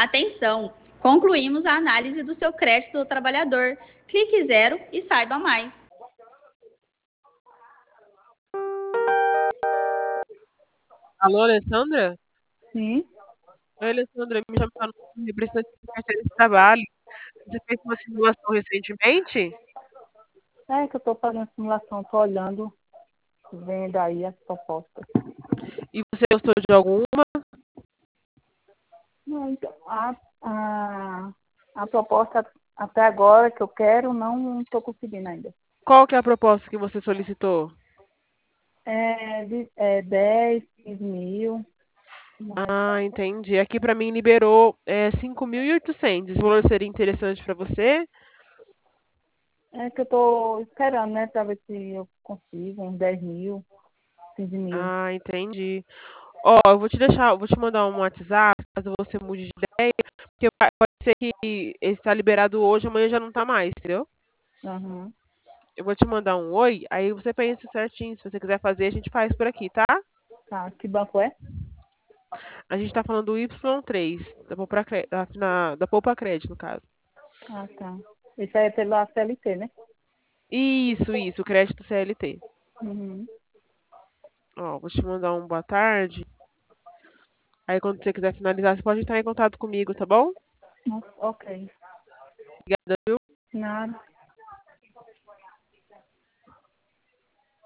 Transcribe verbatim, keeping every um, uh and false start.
Atenção! Concluímos a análise do seu crédito do trabalhador. Clique zero e saiba mais. Alô, Alessandra? Sim. Oi, Alessandra, me chamo para o representante de carteira de trabalho. Você fez uma simulação recentemente? É que eu estou fazendo simulação, estou olhando, vendo aí as propostas. E você gostou de alguma? Não, então, a, a, a proposta até agora que eu quero, não estou conseguindo ainda. Qual que é a proposta que você solicitou? É, de, é dez, quinze mil. Ah, entendi. Aqui para mim liberou é, cinco mil e oitocentos. Esse valor seria interessante para você? É que eu estou esperando, né, para ver se eu consigo uns dez mil, quinze mil. Ah, entendi. Ó, eu vou te deixar, eu vou te mandar um WhatsApp, caso você mude de ideia, porque vai- pode ser que esse está liberado hoje, amanhã já não tá mais, entendeu? Uhum. Eu vou te mandar um oi, aí você pensa certinho, se você quiser fazer, a gente faz por aqui, tá? Tá, que banco é? A gente tá falando do Y três, da Poupa, Cre- da, na- da Poupa Crédito, no caso. Ah, tá. Isso aí é pela C L T, né? Isso, isso, crédito C L T. Uhum. Ó, vou te mandar um boa tarde. Aí quando você quiser finalizar, você pode entrar em contato comigo, tá bom? Ok. Obrigada, viu? Nada.